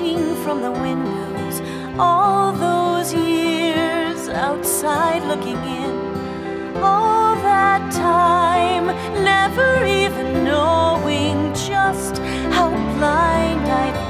looking from the windows, all those years outside looking in, all that time never even knowing just how blind I've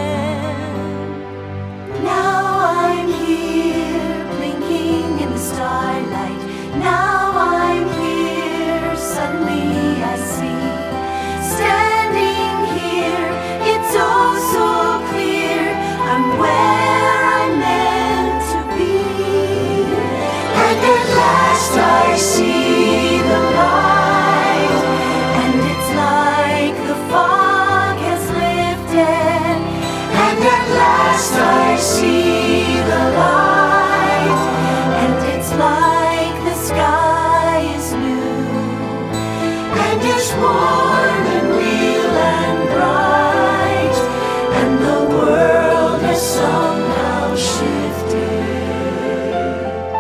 been. Now I'm here blinking in the starlight. Now I'm here, suddenly I see, standing here, it's oh so clear, I'm where I'm meant to be. And at last I see the light, and it's like the fog has lifted. And at last I see the light, and it's like the sky is new, and it's warm and real and bright, and the world has somehow shifted.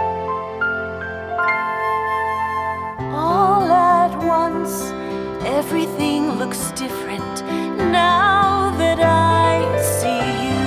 All at once, everything looks different now that I see you.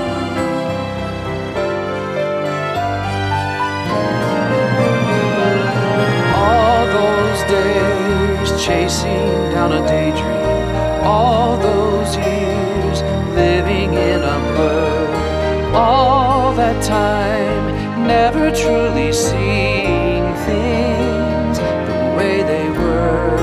All those days chasing down a daydream, all those years living in a blur, all that time never truly seeing things the way they were.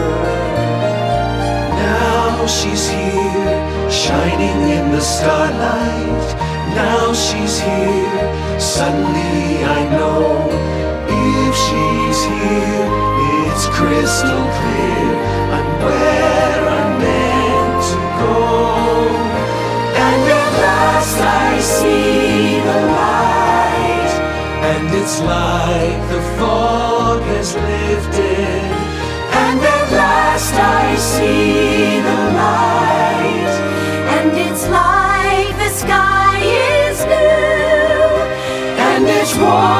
Now she's here, shining in the starlight. Now she's here, suddenly I know. If she's here, it's crystal clear, I'm where I'm meant to go. And at last I see the light, and it's like the fog has lifted. And at last I see the light, and it's like the sky is blue, and it's warm